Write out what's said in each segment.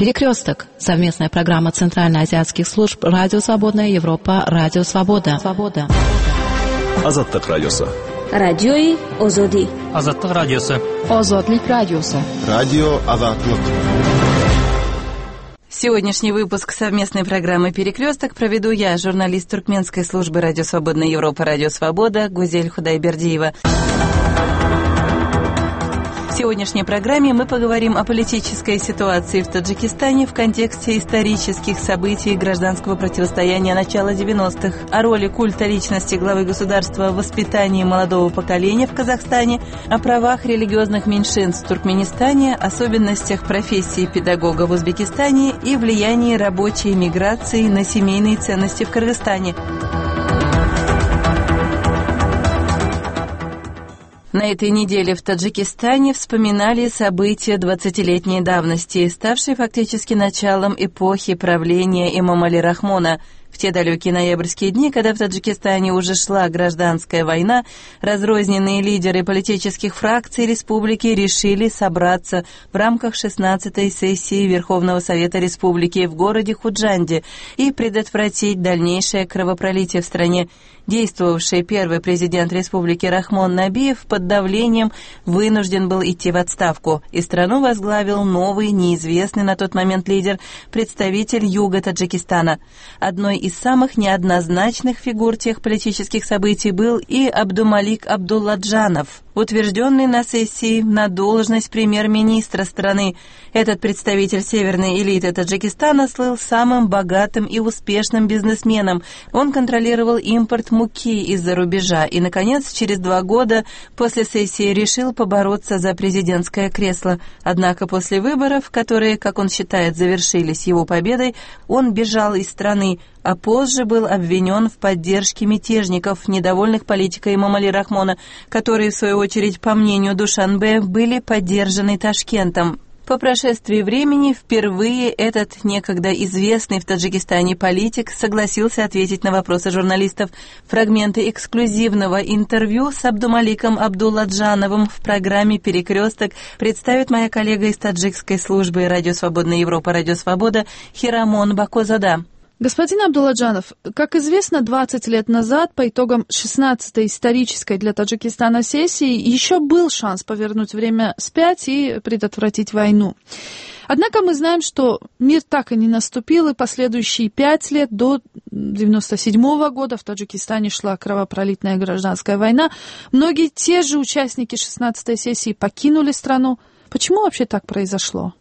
Перекресток. Совместная программа Центральноазиатских служб «Радио Свободная Европа», «Радио Свобода». Азаттык радиосы. Радиои Озоди. Азаттык радиосы. Озодлик радиосы. Радио Азаттык. Сегодняшний выпуск совместной программы «Перекресток» проведу я, журналист туркменской службы «Радио Свободная Европа», «Радио Свобода» Гузель Худайбердиева. В сегодняшней программе мы поговорим о политической ситуации в Таджикистане в контексте исторических событий гражданского противостояния начала 90-х, о роли культа личности главы государства в воспитании молодого поколения в Казахстане, о правах религиозных меньшинств в Туркменистане, особенностях профессии педагога в Узбекистане и влиянии рабочей миграции на семейные ценности в Кыргызстане. На этой неделе в Таджикистане вспоминали события 20-летней давности, ставшие фактически началом эпохи правления имама Али Рахмона. В те далекие ноябрьские дни, когда в Таджикистане уже шла гражданская война, разрозненные лидеры политических фракций республики решили собраться в рамках 16-й сессии Верховного Совета Республики в городе Худжанде и предотвратить дальнейшее кровопролитие в стране. Действовавший первый президент республики Рахмон Набиев под давлением вынужден был идти в отставку, и страну возглавил новый, неизвестный на тот момент лидер, представитель юга Таджикистана. Одной из самых неоднозначных фигур тех политических событий был и Абдумалик Абдулладжанов, утвержденный на сессии на должность премьер-министра страны. Этот представитель северной элиты Таджикистана слыл самым богатым и успешным бизнесменом. Он контролировал импорт муки из-за рубежа и, наконец, через 2 года после сессии решил побороться за президентское кресло. Однако после выборов, которые, как он считает, завершились его победой, он бежал из страны, а позже был обвинен в поддержке мятежников, недовольных политикой имама Али Рахмона, которые, в свою очередь, по мнению Душанбе, были поддержаны Ташкентом. По прошествии времени впервые этот некогда известный в Таджикистане политик согласился ответить на вопросы журналистов. Фрагменты эксклюзивного интервью с Абдумаликом Абдулладжановым в программе «Перекресток» представит моя коллега из таджикской службы «Радио Свободная Европа», «Радио Свобода» Хирамон Бакозада. Господин Абдулладжанов, как известно, 20 лет назад, по итогам 16-й исторической для Таджикистана сессии, еще был шанс повернуть время вспять и предотвратить войну. Однако мы знаем, что мир так и не наступил, и последующие 5 лет до 1997 года в Таджикистане шла кровопролитная гражданская война. Многие те же участники 16-й сессии покинули страну. Почему вообще так произошло?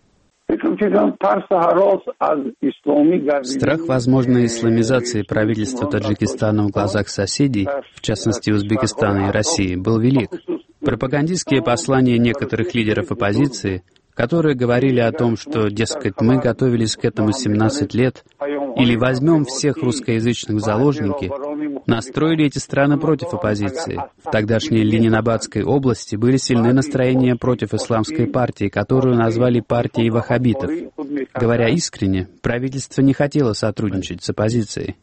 Страх возможной исламизации правительства Таджикистана в глазах соседей, в частности Узбекистана и России, был велик. Пропагандистские послания некоторых лидеров оппозиции, которые говорили о том, что, дескать, мы готовились к этому 17 лет, или возьмем всех русскоязычных в заложники, настроили эти страны против оппозиции. В тогдашней Ленинабадской области были сильны настроения против исламской партии, которую назвали партией ваххабитов. Говоря искренне, правительство не хотело сотрудничать с оппозицией.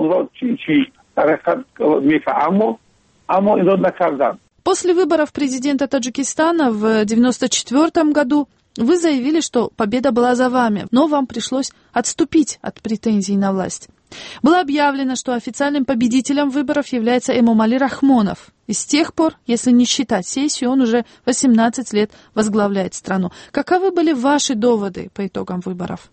После выборов президента Таджикистана в 1994 году вы заявили, что победа была за вами, но вам пришлось отступить от претензий на власть. Было объявлено, что официальным победителем выборов является имам Али Рахмонов. И с тех пор, если не считать сессию, он уже 18 лет возглавляет страну. Каковы были ваши доводы по итогам выборов?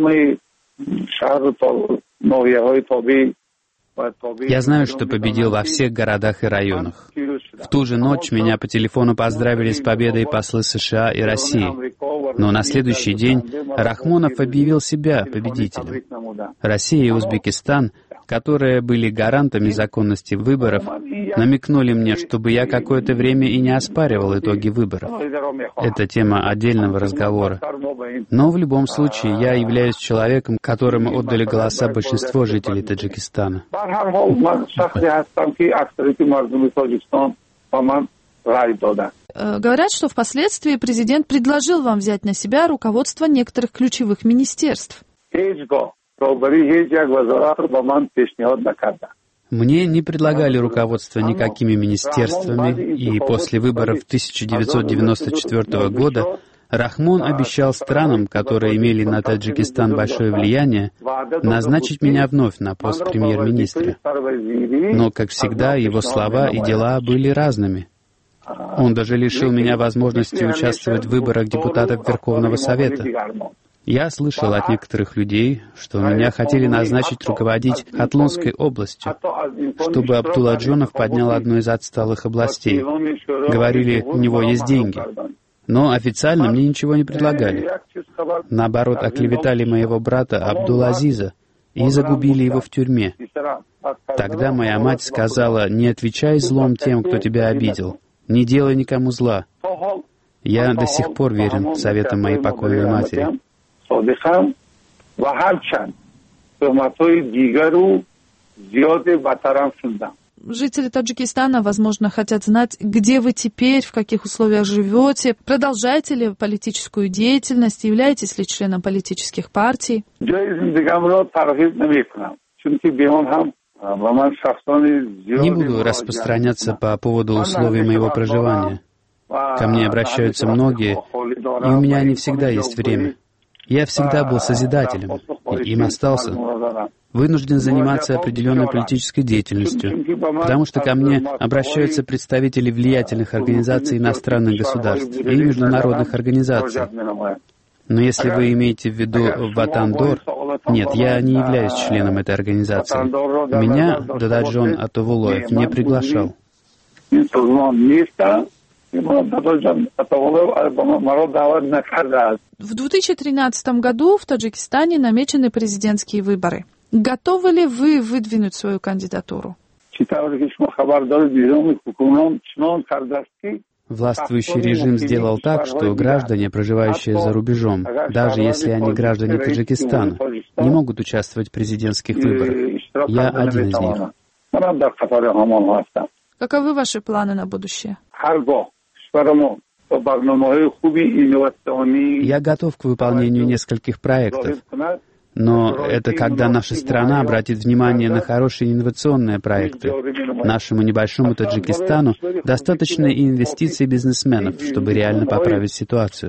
Я знаю, что победил во всех городах и районах. В ту же ночь меня по телефону поздравили с победой послы США и России. Но на следующий день Рахмонов объявил себя победителем. Россия и Узбекистан, которые были гарантами законности выборов, намекнули мне, чтобы я какое-то время и не оспаривал итоги выборов. Это тема отдельного разговора. Но в любом случае я являюсь человеком, которому отдали голоса большинство жителей Таджикистана. Говорят, что впоследствии президент предложил вам взять на себя руководство некоторых ключевых министерств. Мне не предлагали руководство никакими министерствами, и после выборов 1994 года Рахмон обещал странам, которые имели на Таджикистан большое влияние, назначить меня вновь на пост премьер-министра. Но, как всегда, его слова и дела были разными. Он даже лишил меня возможности участвовать в выборах депутатов Верховного Совета. Я слышал от некоторых людей, что меня хотели назначить руководить Хатлонской областью, чтобы Абдулладжонов поднял одну из отсталых областей. Говорили, у него есть деньги. Но официально мне ничего не предлагали. Наоборот, оклеветали моего брата Абдул-Азиза и загубили его в тюрьме. Тогда моя мать сказала: «Не отвечай злом тем, кто тебя обидел. Не делай никому зла». Я до сих пор верен советам моей покойной матери. Жители Таджикистана, возможно, хотят знать, где вы теперь, в каких условиях живете, продолжаете ли политическую деятельность, являетесь ли членом политических партий. Не буду распространяться по поводу условий моего проживания. Ко мне обращаются многие, и у меня не всегда есть время. Я всегда был созидателем, и им остался. Вынужден заниматься определенной политической деятельностью, потому что ко мне обращаются представители влиятельных организаций иностранных государств и международных организаций. Но если вы имеете в виду Ватан-Дор, нет, я не являюсь членом этой организации. Меня Дададжон Атовулоев не приглашал. В 2013 году в Таджикистане намечены президентские выборы. Готовы ли вы выдвинуть свою кандидатуру? Властвующий режим сделал так, что граждане, проживающие за рубежом, даже если они граждане Таджикистана, не могут участвовать в президентских выборах. Я один из них. Каковы ваши планы на будущее? Я готов к выполнению нескольких проектов. Но это когда наша страна обратит внимание на хорошие инновационные проекты. Нашему небольшому Таджикистану достаточно и инвестиций бизнесменов, чтобы реально поправить ситуацию.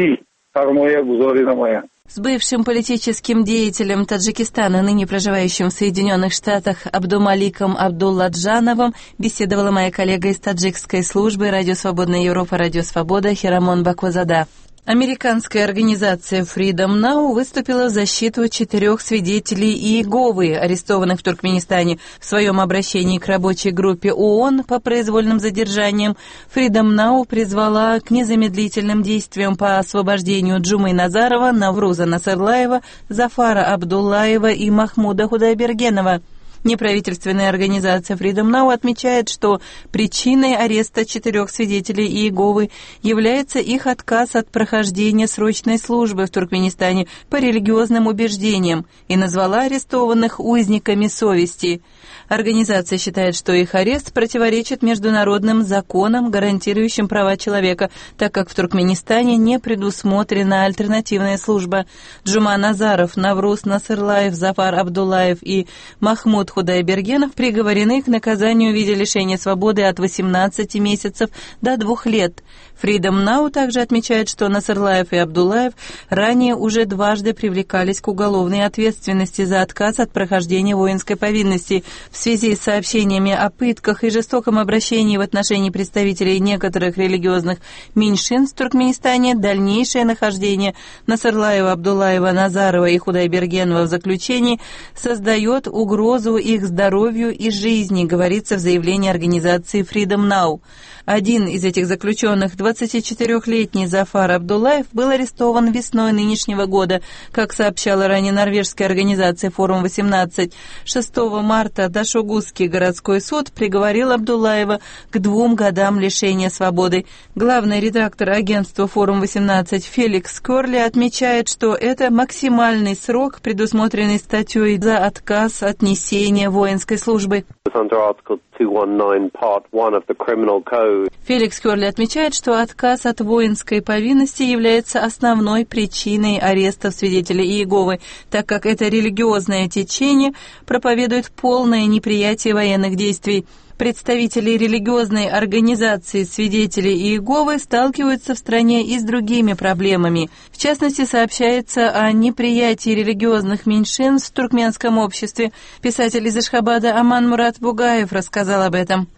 С бывшим политическим деятелем Таджикистана, ныне проживающим в Соединенных Штатах, Абдумаликом Абдулладжановым, беседовала моя коллега из таджикской службы «Радио Свободная Европа», «Радио Свобода» Хирамон Баквазада. Американская организация Freedom Now выступила в защиту 4 свидетелей Иеговы, арестованных в Туркменистане. В своем обращении к рабочей группе ООН по произвольным задержаниям Freedom Now призвала к незамедлительным действиям по освобождению Джумы Назарова, Навруза Насырлаева, Зафара Абдуллаева и Махмуда Худайбергенова. Неправительственная организация Freedom Now отмечает, что причиной ареста 4 свидетелей Иеговы является их отказ от прохождения срочной службы в Туркменистане по религиозным убеждениям и назвала арестованных узниками совести. Организация считает, что их арест противоречит международным законам, гарантирующим права человека, так как в Туркменистане не предусмотрена альтернативная служба. Джума Назаров, Навруз Насырлаев, Зафар Абдуллаев и Махмуд Худайбергенов приговорены к наказанию в виде лишения свободы от 18 месяцев до 2 лет. Freedom Now также отмечает, что Насырлаев и Абдуллаев ранее уже дважды привлекались к уголовной ответственности за отказ от прохождения воинской повинности в связи с сообщениями о пытках и жестоком обращении в отношении представителей некоторых религиозных меньшинств в Туркменистане. Дальнейшее нахождение Насырлаева, Абдуллаева, Назарова и Худайбергенова в заключении создает угрозу их здоровью и жизни, говорится в заявлении организации Freedom Now. Один из этих заключенных, 24-летний Зафар Абдуллаев, был арестован весной нынешнего года. Как сообщала ранее норвежская организация «Форум-18», 6 марта Дашогузский городской суд приговорил Абдуллаева к 2 годам лишения свободы. Главный редактор агентства «Форум-18» Феликс Корли отмечает, что это максимальный срок, предусмотренный статьей за отказ от несения воинской службы. Феликс Корли отмечает, что отказ от воинской повинности является основной причиной арестов свидетелей Иеговы, так как это религиозное течение проповедует полное неприятие военных действий. Представители религиозной организации «Свидетели Иеговы» сталкиваются в стране и с другими проблемами. В частности, сообщается о неприятии религиозных меньшинств в туркменском обществе. Писатель из Ашхабада Аман Мурат Бугаев рассказал об этом.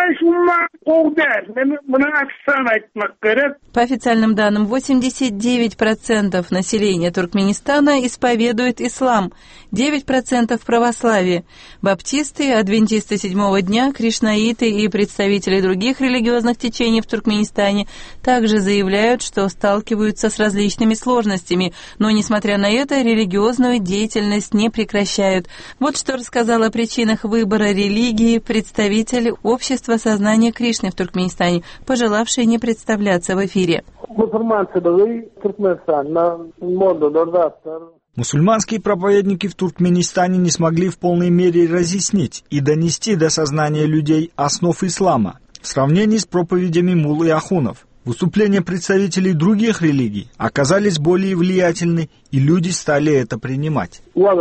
По официальным данным, 89% населения Туркменистана исповедует ислам, 9% православие. Баптисты, адвентисты седьмого дня, кришнаиты и представители других религиозных течений в Туркменистане также заявляют, что сталкиваются с различными сложностями, но, несмотря на это, религиозную деятельность не прекращают. Вот что рассказал о причинах выбора религии представитель общества сознания Кришны в Туркменистане, пожелавший не представляться в эфире. Мусульманские проповедники в Туркменистане не смогли в полной мере разъяснить и донести до сознания людей основ ислама в сравнении с проповедями мулл и ахунов. Выступления представителей других религий оказались более влиятельны, и люди стали это принимать.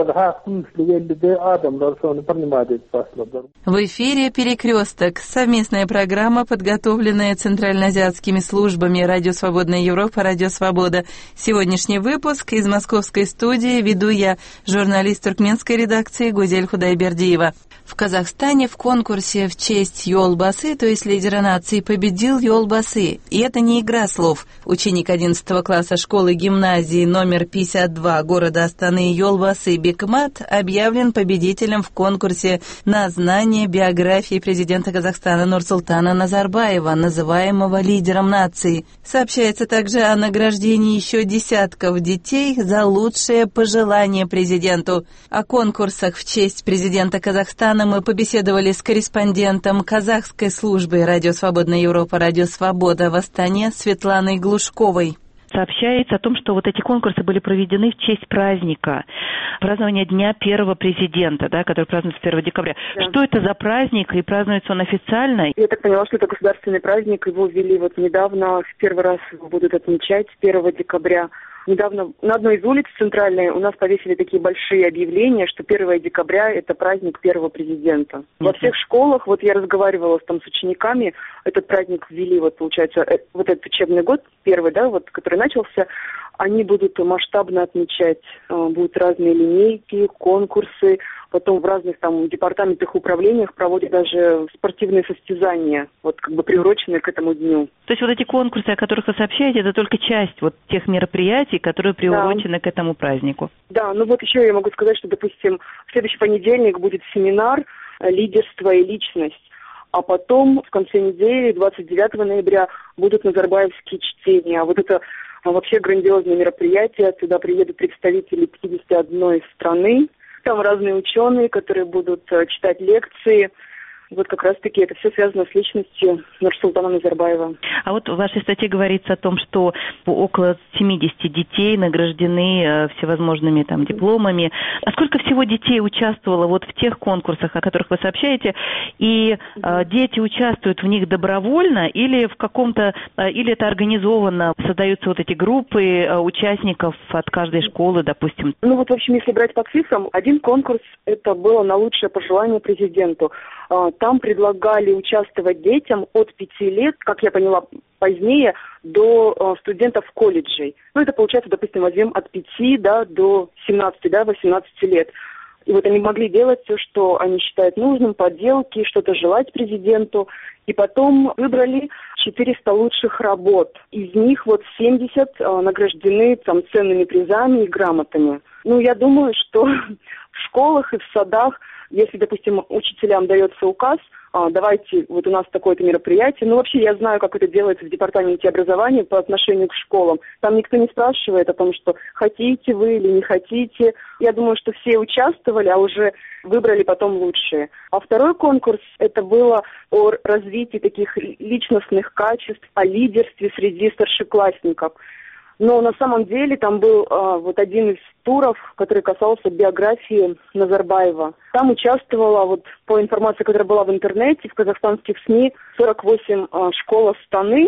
В эфире «Перекресток» — совместная программа, подготовленная центральноазиатскими службами «Радио Свободная Европа», «Радио Свобода». Сегодняшний выпуск из московской студии веду я, журналист туркменской редакции Гузель Худайбердиева. В Казахстане в конкурсе в честь Ёлбасы, то есть лидера нации, победил Ёлбасы. И это не игра слов. Ученик 11 класса школы-гимназии номер 52 города Астаны Ёлбасы Бекмат объявлен победителем в конкурсе на знание биографии президента Казахстана Нурсултана Назарбаева, называемого лидером нации. Сообщается также о награждении еще десятков детей за лучшее пожелание президенту. О конкурсах в честь президента Казахстана мы побеседовали с корреспондентом казахской службы «Радио Свободная Европа», «Радио Свобода» в Астане Светланой Глушковой. Сообщается о том, что вот эти конкурсы были проведены в честь праздника, празднования Дня первого президента, да, который празднуется 1 декабря. Да. Что это за праздник, и празднуется он официально? Я так поняла, что это государственный праздник, его ввели вот недавно, в первый раз его будут отмечать 1 декабря. Недавно на одной из улиц центральной у нас повесили такие большие объявления, что 1 декабря – это праздник первого президента. Во всех школах, вот я разговаривала там с учениками, этот праздник ввели, вот получается, вот этот учебный год, первый, да, вот, который начался, они будут масштабно отмечать, будут разные линейки, конкурсы, потом в разных там департаментах, управлениях проводят даже спортивные состязания, вот как бы приуроченные к этому дню. То есть вот эти конкурсы, о которых вы сообщаете, это только часть вот тех мероприятий, которые приурочены к этому празднику? Да, ну вот еще я могу сказать, что, допустим, в следующий понедельник будет семинар «Лидерство и личность». А потом в конце недели, 29 ноября, будут назарбаевские чтения. А вот это вообще грандиозное мероприятие. Сюда приедут представители 51 страны. Там разные ученые, которые будут читать лекции. Вот как раз-таки это все связано с личностью Нурсултана Назарбаева. А вот в вашей статье говорится о том, что около 70 детей награждены всевозможными там дипломами. А сколько всего детей участвовало вот в тех конкурсах, о которых вы сообщаете? И дети участвуют в них добровольно или в каком-то, или это организованно, создаются вот эти группы участников от каждой школы, допустим? Ну вот, в общем, если брать по цифрам, один конкурс это было на лучшее пожелание президенту. Там предлагали участвовать детям от 5 лет, как я поняла позднее, до студентов колледжей. Ну, это получается, допустим, возьмем от 5 до 17-18 лет. И вот они могли делать все, что они считают нужным, поделки, что-то желать президенту. И потом выбрали 400 лучших работ. Из них вот 70 награждены там ценными призами и грамотами. Ну, я думаю, что в школах и в садах, если, допустим, учителям дается указ, давайте, вот у нас такое-то мероприятие. Ну, вообще, я знаю, как это делается в департаменте образования по отношению к школам. Там никто не спрашивает о том, что хотите вы или не хотите. Я думаю, что все участвовали, а уже выбрали потом лучшие. А второй конкурс, это было о развитии таких личностных качеств, о лидерстве среди старшеклассников. Но на самом деле там был вот один из туров, который касался биографии Назарбаева. Там участвовала, вот по информации, которая была в интернете, в казахстанских СМИ, 48 школ Астаны,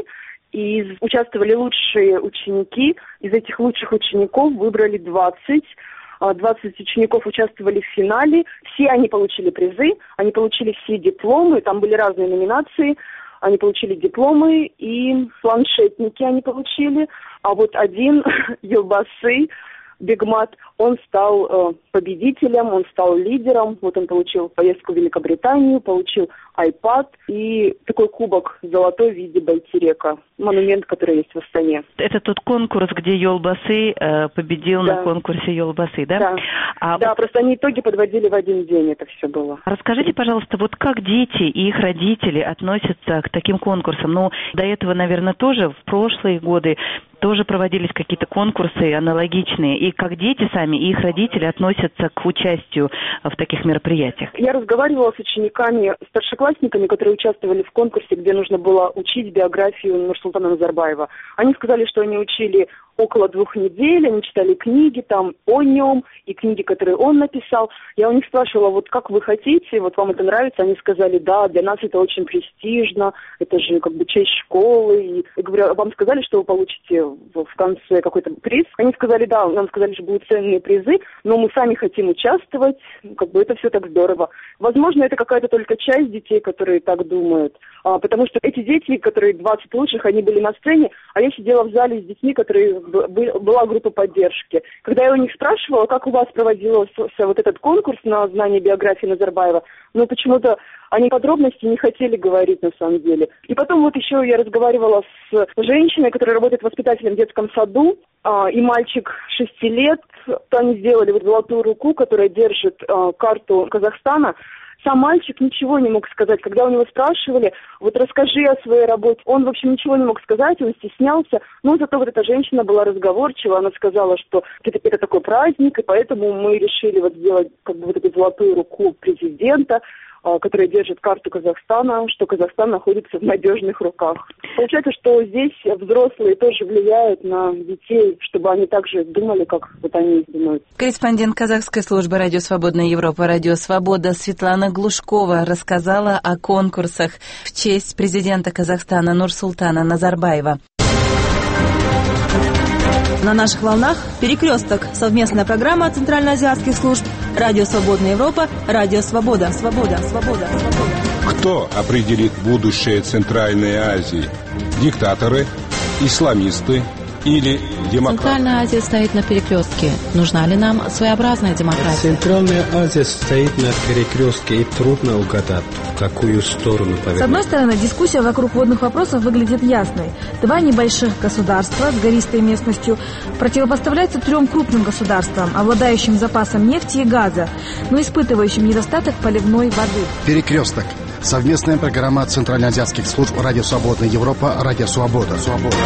и участвовали лучшие ученики. Из этих лучших учеников выбрали 20 20 учеников участвовали в финале. Все они получили призы, они получили все дипломы, там были разные номинации. Они получили дипломы и планшетники они получили. А вот один, Елбасы, Бигмат, он стал победителем, он стал лидером. Вот он получил поездку в Великобританию, получил iPad и такой кубок золотой в виде байтерека, монумент, который есть в Астане. Это тот конкурс, где Елбасы победил на конкурсе Елбасы, да? Да, просто они итоги подводили в один день, это все было. Расскажите, пожалуйста, вот как дети и их родители относятся к таким конкурсам? Ну, до этого, наверное, тоже в прошлые годы тоже проводились какие-то конкурсы аналогичные. И как дети сами и их родители относятся к участию в таких мероприятиях? Я разговаривала с учениками, старшеклассниками, которые участвовали в конкурсе, где нужно было учить биографию Нурсултана Назарбаева. Они сказали, что они учили около 2 недель, они читали книги там о нем и книги, которые он написал. Я у них спрашивала, вот как вы хотите, вот вам это нравится? Они сказали, да, для нас это очень престижно, это же как бы честь школы. И я говорю, вам сказали, что вы получите в конце какой-то приз? Они сказали, да, нам сказали, что будут ценные призы, но мы сами хотим участвовать, как бы это все так здорово. Возможно, это какая-то только часть детей, которые так думают, потому что эти дети, которые 20 лучших, они были на сцене, а я сидела в зале с детьми, которые была группа поддержки. Когда я у них спрашивала, как у вас проводился вот этот конкурс на знание биографии Назарбаева, но почему-то они подробности не хотели говорить на самом деле. И потом вот еще я разговаривала с женщиной, которая работает воспитателем в детском саду, и мальчик 6 лет, они сделали вот золотую руку, которая держит карту Казахстана. Сам мальчик ничего не мог сказать. Когда у него спрашивали, вот расскажи о своей работе, он, в общем, ничего не мог сказать, он стеснялся. Но зато вот эта женщина была разговорчива, она сказала, что это такой праздник, и поэтому мы решили вот сделать как бы вот эту золотую руку президента, которая держит карту Казахстана, что Казахстан находится в надежных руках. Получается, что здесь взрослые тоже влияют на детей, чтобы они также думали, как вот они думают. Корреспондент казахской службы «Радио Свободная Европа», «Радио Свобода» Светлана Глушкова рассказала о конкурсах в честь президента Казахстана Нурсултана Назарбаева. На наших волнах «Перекресток» — совместная программа центральноазиатских служб «Радио Свободная Европа», «Радио Свобода». Свобода. Кто определит будущее Центральной Азии? Диктаторы, исламисты или демократы? Центральная Азия стоит на перекрестке. Нужна ли нам своеобразная демократия? Центральная Азия стоит на перекрестке, и трудно угадать, в какую сторону повернуть. С одной стороны, дискуссия вокруг водных вопросов выглядит ясной. 2 небольших государства с гористой местностью противопоставляются 3 крупным государствам, обладающим запасом нефти и газа, но испытывающим недостаток поливной воды. Перекресток. Совместная программа центральноазиатских служб «Радио Свободная Европа», «Радио Свобода».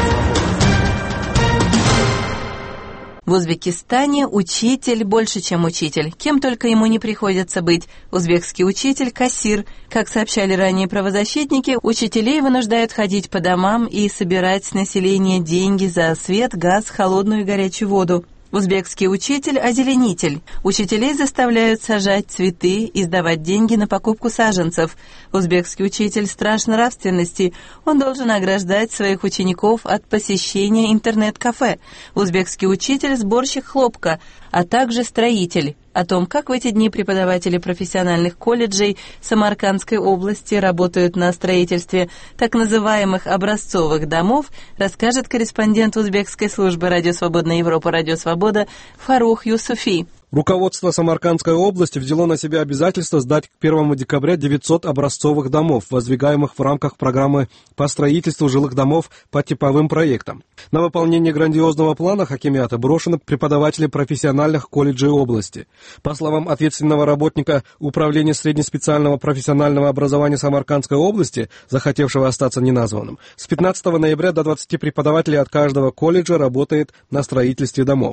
В Узбекистане учитель больше, чем учитель. Кем только ему не приходится быть. Узбекский учитель – кассир. Как сообщали ранее правозащитники, учителей вынуждают ходить по домам и собирать с населения деньги за свет, газ, холодную и горячую воду. Узбекский учитель – озеленитель. Учителей заставляют сажать цветы и сдавать деньги на покупку саженцев. Узбекский учитель – страж нравственности. Он должен ограждать своих учеников от посещения интернет-кафе. Узбекский учитель – сборщик хлопка, а также строитель. О том, как в эти дни преподаватели профессиональных колледжей Самаркандской области работают на строительстве так называемых образцовых домов, расскажет корреспондент узбекской службы «Радио Свободная Европа», «Радио Свобода» Фарух Юсуфи. Руководство Самаркандской области взяло на себя обязательство сдать к 1 декабря 900 образцовых домов, воздвигаемых в рамках программы по строительству жилых домов по типовым проектам. На выполнение грандиозного плана хакимията брошены преподаватели профессиональных колледжей области. По словам ответственного работника Управления среднеспециального профессионального образования Самаркандской области, захотевшего остаться неназванным, с 15 ноября до 20 преподавателей от каждого колледжа работает на строительстве домов.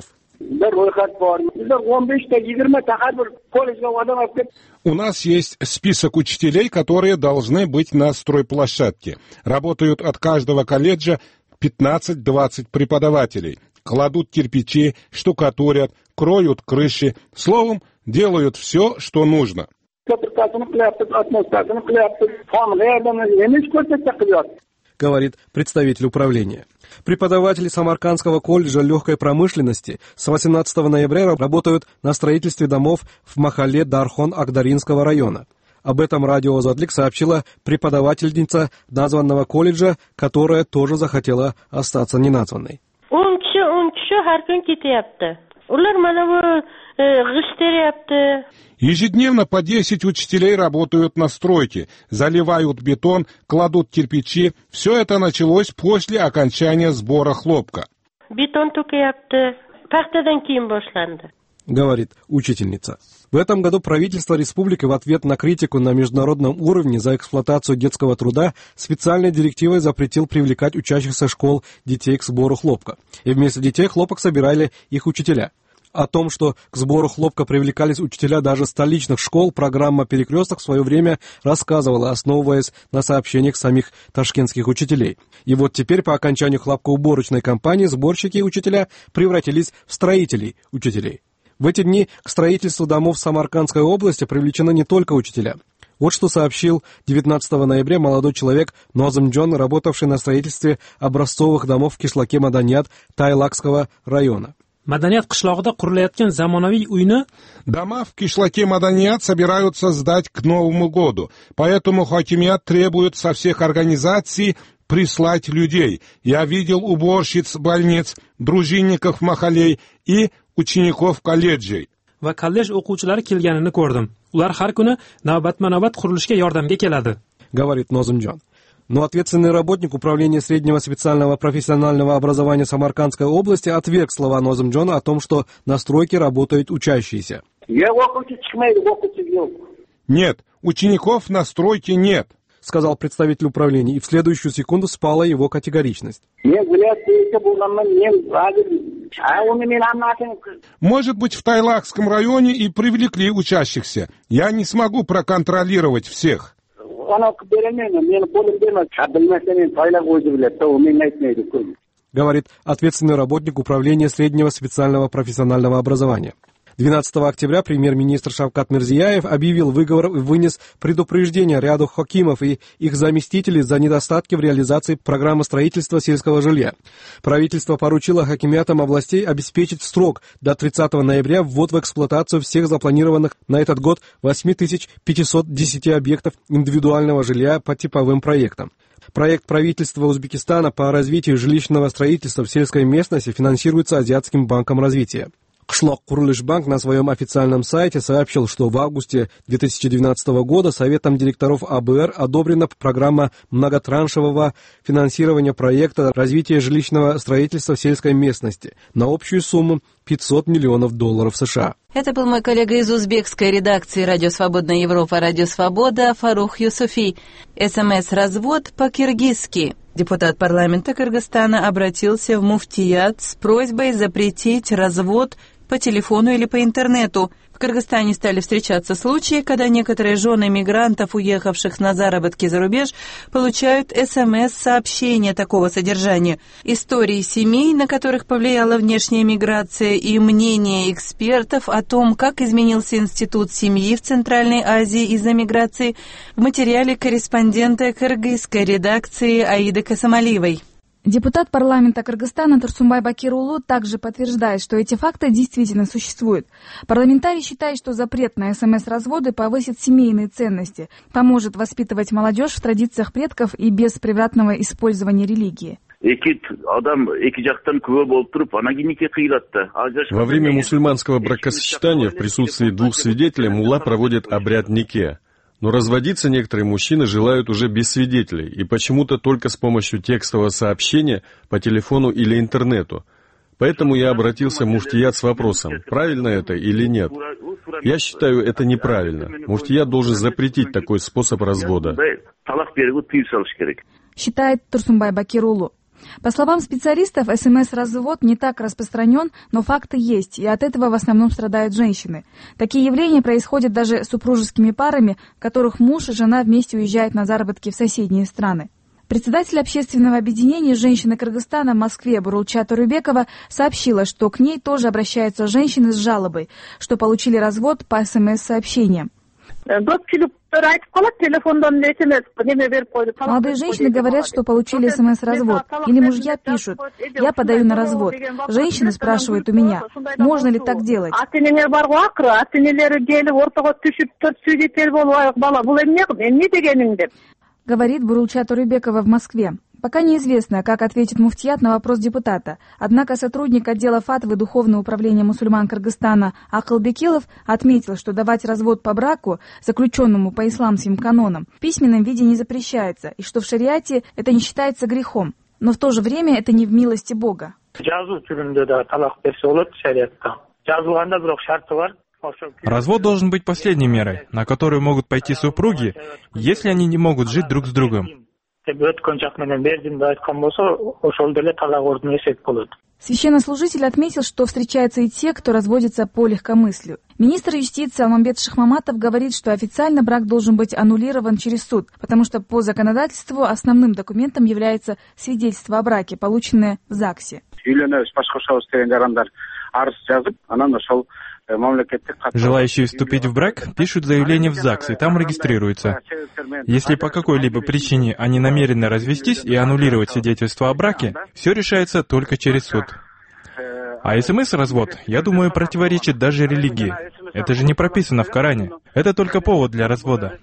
У нас есть список учителей, которые должны быть на стройплощадке. Работают от каждого колледжа 15-20 преподавателей. Кладут кирпичи, штукатурят, кроют крыши. Словом, делают все, что нужно. говорит представитель управления. Преподаватели Самаркандского колледжа легкой промышленности с 18 ноября работают на строительстве домов в Махалле Дархон Акдаринского района. Об этом радио Озодлик сообщила преподавательница названного колледжа, которая тоже захотела остаться неназванной. Ежедневно по 10 учителей работают на стройке, заливают бетон, кладут кирпичи. Все это началось после окончания сбора хлопка. Говорит учительница. В этом году правительство республики в ответ на критику на международном уровне за эксплуатацию детского труда специальной директивой запретил привлекать учащихся школ детей к сбору хлопка. И вместо детей хлопок собирали их учителя. О том, что к сбору хлопка привлекались учителя даже столичных школ, программа «Перекресток» в свое время рассказывала, основываясь на сообщениях самих ташкентских учителей. И вот теперь, по окончанию хлопкоуборочной кампании, сборщики и учителя превратились в строителей учителей. В эти дни к строительству домов в Самаркандской области привлечены не только учителя. Вот что сообщил 19 ноября молодой человек Нозым Джон, работавший на строительстве образцовых домов в кишлаке Маданият Тайлакского района. Маданият кишлогida qurilayotgan zamonaviy uyni дома в кишлаке Маданият собираются сдать к Новому году, поэтому хакимият требует со всех организаций прислать людей. Я видел уборщиц больниц, дружинников махалей и учеников колледжей. va kollej o'quvchilari kelganini ko'rdim. Ular har kuni navbatma-navbat qurilishga yordamga keladi, говорит Нозым Джон. Но ответственный работник управления среднего специального профессионального образования Самаркандской области отверг слова Нозым Джона о том, что на стройке работают учащиеся. Нет, учеников на стройке нет, сказал представитель управления, и в следующую секунду спала его категоричность. Может быть, в Тайлакском районе и привлекли учащихся. Я не смогу проконтролировать всех. Говорит ответственный работник управления среднего специального профессионального образования. 12 октября премьер-министр Шавкат Мирзияев объявил выговор и вынес предупреждение ряду хакимов и их заместителей за недостатки в реализации программы строительства сельского жилья. Правительство поручило хакимиатам областей обеспечить в срок до 30 ноября ввод в эксплуатацию всех запланированных на этот год 8510 объектов индивидуального жилья по типовым проектам. Проект правительства Узбекистана по развитию жилищного строительства в сельской местности финансируется Азиатским банком развития. Кышлак Курылышбанк на своем официальном сайте сообщил, что в августе 2019 года Советом директоров АБР одобрена программа многотраншевого финансирования проекта развития жилищного строительства в сельской местности на общую сумму $500 миллионов США. Это был мой коллега из узбекской редакции «Радио Свободная Европа», «Радио Свобода» Фарух Юсуфи. СМС-развод по-киргизски. Депутат парламента Кыргызстана обратился в муфтият с просьбой запретить развод по телефону или по интернету. В Кыргызстане стали встречаться случаи, когда некоторые жены мигрантов, уехавших на заработки за рубеж, получают СМС-сообщения такого содержания. Истории семей, на которых повлияла внешняя миграция, и мнения экспертов о том, как изменился институт семьи в Центральной Азии из-за миграции, в материале корреспондента кыргызской редакции Аиды Касамалиевой. Депутат парламента Кыргызстана Турсунбай Бакирулу также подтверждает, что эти факты действительно существуют. Парламентарий считает, что запрет на СМС-разводы повысит семейные ценности, поможет воспитывать молодежь в традициях предков и без превратного использования религии. Во время мусульманского бракосочетания в присутствии двух свидетелей мулла проводит обряд нике. Но разводиться некоторые мужчины желают уже без свидетелей и почему-то только с помощью текстового сообщения по телефону или интернету. Поэтому я обратился в муфтият с вопросом, правильно это или нет. Я считаю, это неправильно. Муфтият должен запретить такой способ развода. Считает Турсунбай Бакирулу. По словам специалистов, СМС-развод не так распространен, но факты есть, и от этого в основном страдают женщины. Такие явления происходят даже с супружескими парами, в которых муж и жена вместе уезжают на заработки в соседние страны. Председатель общественного объединения «Женщины Кыргызстана» в Москве Бурулча Турыбекова сообщила, что к ней тоже обращаются женщины с жалобой, что получили развод по СМС-сообщениям. Молодые женщины говорят, что получили СМС-развод. Или мужья пишут: я подаю на развод. Женщины спрашивают у меня: можно ли так делать? Говорит Бурулча Турыбекова в Москве. Пока неизвестно, как ответит муфтият на вопрос депутата. Однако сотрудник отдела фатвы Духовного управления мусульман Кыргызстана Акыл Бекилов отметил, что давать развод по браку, заключенному по исламским канонам, в письменном виде не запрещается, и что в шариате это не считается грехом. Но в то же время это не в милости Бога. Развод должен быть последней мерой, на которую могут пойти супруги, если они не могут жить друг с другом. Священнослужитель отметил, что встречаются и те, кто разводится по легкомыслию. Министр юстиции Алмамбет Шахмаматов говорит, что официально брак должен быть аннулирован через суд, потому что по законодательству основным документом является свидетельство о браке, полученное в ЗАГСе. Желающие вступить в брак пишут заявление в ЗАГС и там регистрируются. Если по какой-либо причине они намерены развестись и аннулировать свидетельство о браке, все решается только через суд. А СМС-развод, я думаю, противоречит даже религии. Это же не прописано в Коране. Это только повод для развода.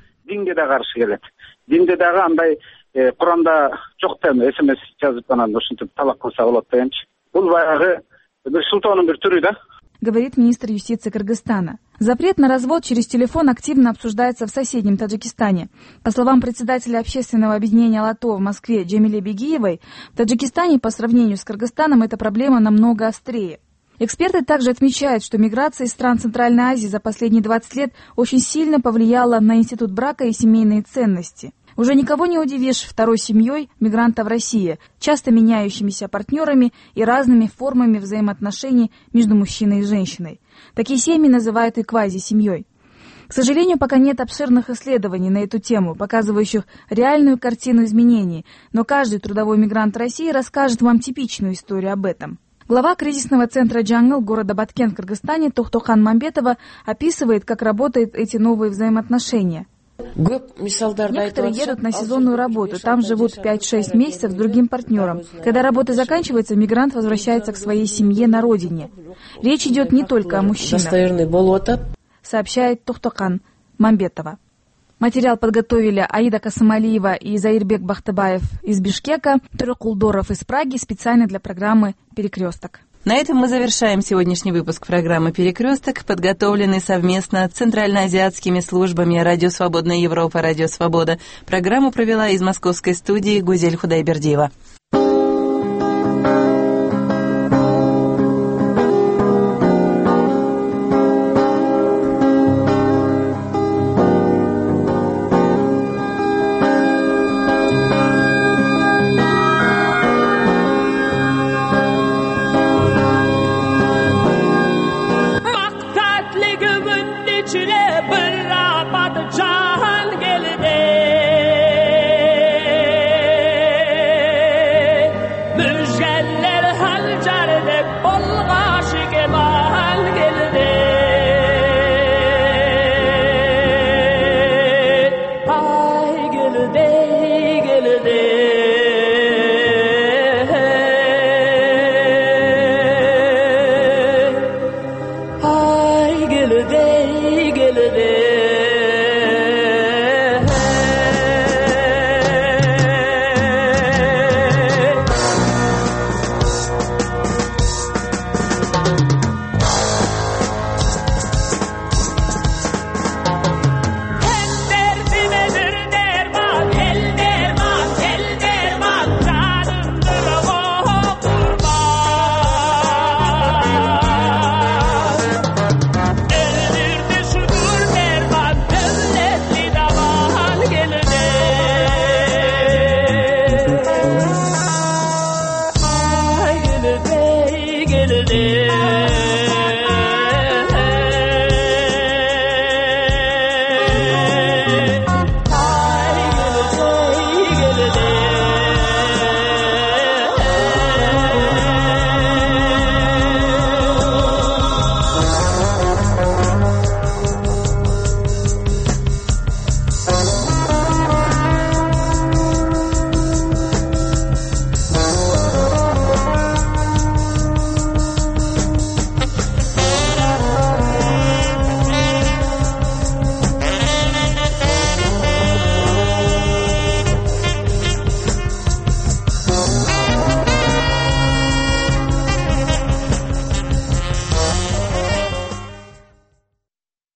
Говорит министр юстиции Кыргызстана. Запрет на развод через телефон активно обсуждается в соседнем Таджикистане. По словам председателя общественного объединения «Лото» в Москве Джамиле Бегиевой, в Таджикистане по сравнению с Кыргызстаном эта проблема намного острее. Эксперты также отмечают, что миграция из стран Центральной Азии за последние 20 лет очень сильно повлияла на институт брака и семейные ценности. Уже никого не удивишь второй семьей мигранта в России, часто меняющимися партнерами и разными формами взаимоотношений между мужчиной и женщиной. Такие семьи называют и квази-семьей. К сожалению, пока нет обширных исследований на эту тему, показывающих реальную картину изменений, но каждый трудовой мигрант России расскажет вам типичную историю об этом. Глава кризисного центра «Джангл» города Баткен в Кыргызстане Тохтохан Мамбетова описывает, как работают эти новые взаимоотношения. Некоторые едут на сезонную работу, там живут 5-6 месяцев с другим партнером. Когда работа заканчивается, мигрант возвращается к своей семье на родине. Речь идет не только о мужчинах, сообщает Тохтохан Мамбетова. Материал подготовили Аида Касымалиева и Заирбек Бахтыбаев из Бишкека, Турек Улдоров из Праги специально для программы «Перекресток». На этом мы завершаем сегодняшний выпуск программы «Перекресток», подготовленный совместно центральноазиатскими службами «Радио Свободная Европа», «Радио Свобода». Программу провела из московской студии Гузель Худайбердиева.